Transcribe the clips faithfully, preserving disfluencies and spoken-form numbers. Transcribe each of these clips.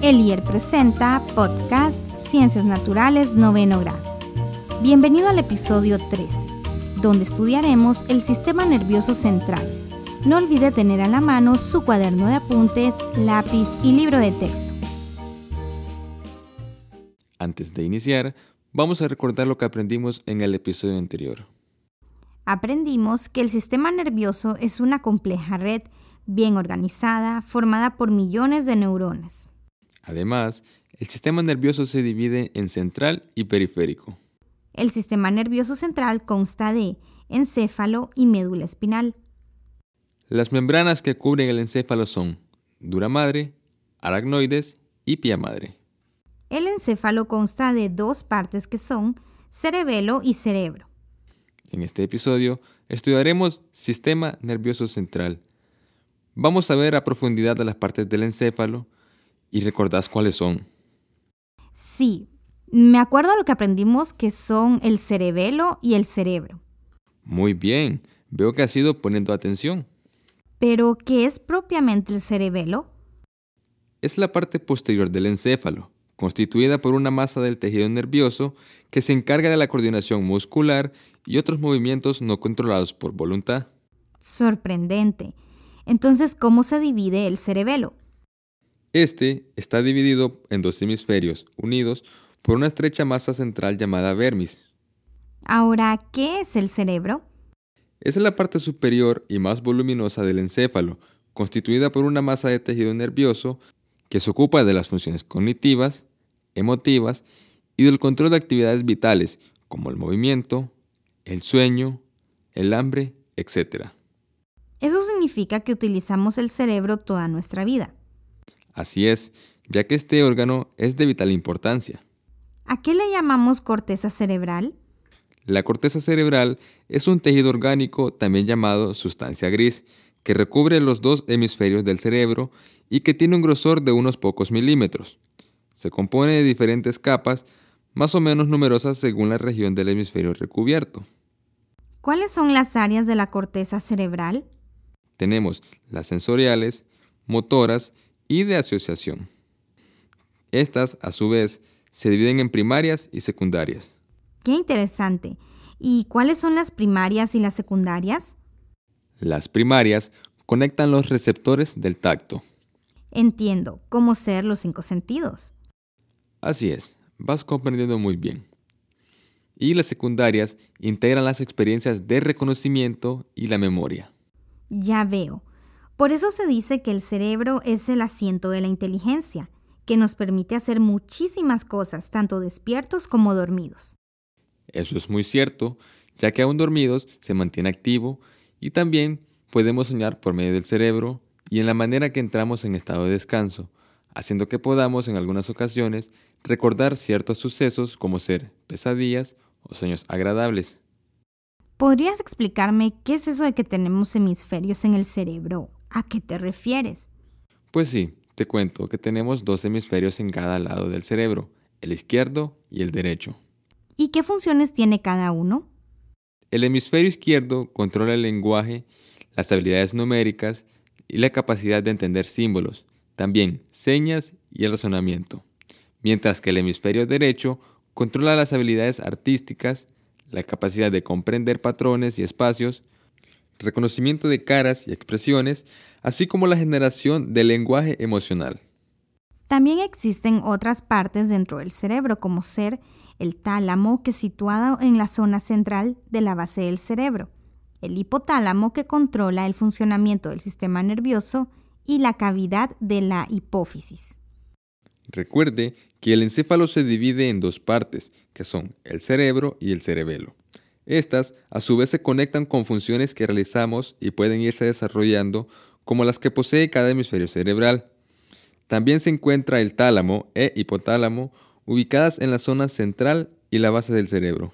El I E R presenta Podcast Ciencias Naturales Noveno Grado. Bienvenido al episodio trece, donde estudiaremos el sistema nervioso central. No olvide tener a la mano su cuaderno de apuntes, lápiz y libro de texto. Antes de iniciar, vamos a recordar lo que aprendimos en el episodio anterior. Aprendimos que el sistema nervioso es una compleja red bien organizada, formada por millones de neuronas. Además, el sistema nervioso se divide en central y periférico. El sistema nervioso central consta de encéfalo y médula espinal. Las membranas que cubren el encéfalo son dura madre, aracnoides y pía madre. El encéfalo consta de dos partes que son cerebelo y cerebro. En este episodio estudiaremos sistema nervioso central. Vamos a ver a profundidad de las partes del encéfalo y recordás cuáles son. Sí, me acuerdo de lo que aprendimos que son el cerebelo y el cerebro. Muy bien, veo que has ido poniendo atención. ¿Pero qué es propiamente el cerebelo? Es la parte posterior del encéfalo, constituida por una masa del tejido nervioso que se encarga de la coordinación muscular y otros movimientos no controlados por voluntad. Sorprendente. Entonces, ¿cómo se divide el cerebelo? Este está dividido en dos hemisferios unidos por una estrecha masa central llamada vermis. Ahora, ¿qué es el cerebro? Es la parte superior y más voluminosa del encéfalo, constituida por una masa de tejido nervioso que se ocupa de las funciones cognitivas, emotivas y del control de actividades vitales como el movimiento, el sueño, el hambre, etcétera. Eso significa que utilizamos el cerebro toda nuestra vida. Así es, ya que este órgano es de vital importancia. ¿A qué le llamamos corteza cerebral? La corteza cerebral es un tejido orgánico también llamado sustancia gris, que recubre los dos hemisferios del cerebro y que tiene un grosor de unos pocos milímetros. Se compone de diferentes capas, más o menos numerosas según la región del hemisferio recubierto. ¿Cuáles son las áreas de la corteza cerebral? Tenemos las sensoriales, motoras y de asociación. Estas, a su vez, se dividen en primarias y secundarias. ¡Qué interesante! ¿Y cuáles son las primarias y las secundarias? Las primarias conectan los receptores del tacto. Entiendo, ¿cómo ser los cinco sentidos? Así es, vas comprendiendo muy bien. Y las secundarias integran las experiencias de reconocimiento y la memoria. Ya veo. Por eso se dice que el cerebro es el asiento de la inteligencia, que nos permite hacer muchísimas cosas, tanto despiertos como dormidos. Eso es muy cierto, ya que aún dormidos se mantiene activo y también podemos soñar por medio del cerebro y en la manera que entramos en estado de descanso, haciendo que podamos en algunas ocasiones recordar ciertos sucesos como ser pesadillas o sueños agradables. ¿Podrías explicarme qué es eso de que tenemos hemisferios en el cerebro? ¿A qué te refieres? Pues sí, te cuento que tenemos dos hemisferios en cada lado del cerebro, el izquierdo y el derecho. ¿Y qué funciones tiene cada uno? El hemisferio izquierdo controla el lenguaje, las habilidades numéricas y la capacidad de entender símbolos, también señas y el razonamiento, mientras que el hemisferio derecho controla las habilidades artísticas, la capacidad de comprender patrones y espacios, reconocimiento de caras y expresiones, así como la generación del lenguaje emocional. También existen otras partes dentro del cerebro, como ser el tálamo, que es situado en la zona central de la base del cerebro, el hipotálamo, que controla el funcionamiento del sistema nervioso, y la cavidad de la hipófisis. Recuerde que el encéfalo se divide en dos partes, que son el cerebro y el cerebelo. Estas, a su vez, se conectan con funciones que realizamos y pueden irse desarrollando como las que posee cada hemisferio cerebral. También se encuentra el tálamo e hipotálamo, ubicadas en la zona central y la base del cerebro.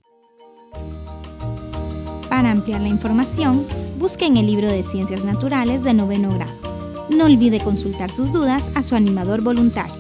Para ampliar la información, busque en el libro de Ciencias Naturales de noveno grado. No olvide consultar sus dudas a su animador voluntario.